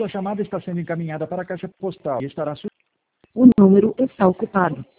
Sua chamada está sendo encaminhada para a caixa postal e estará O número está ocupado.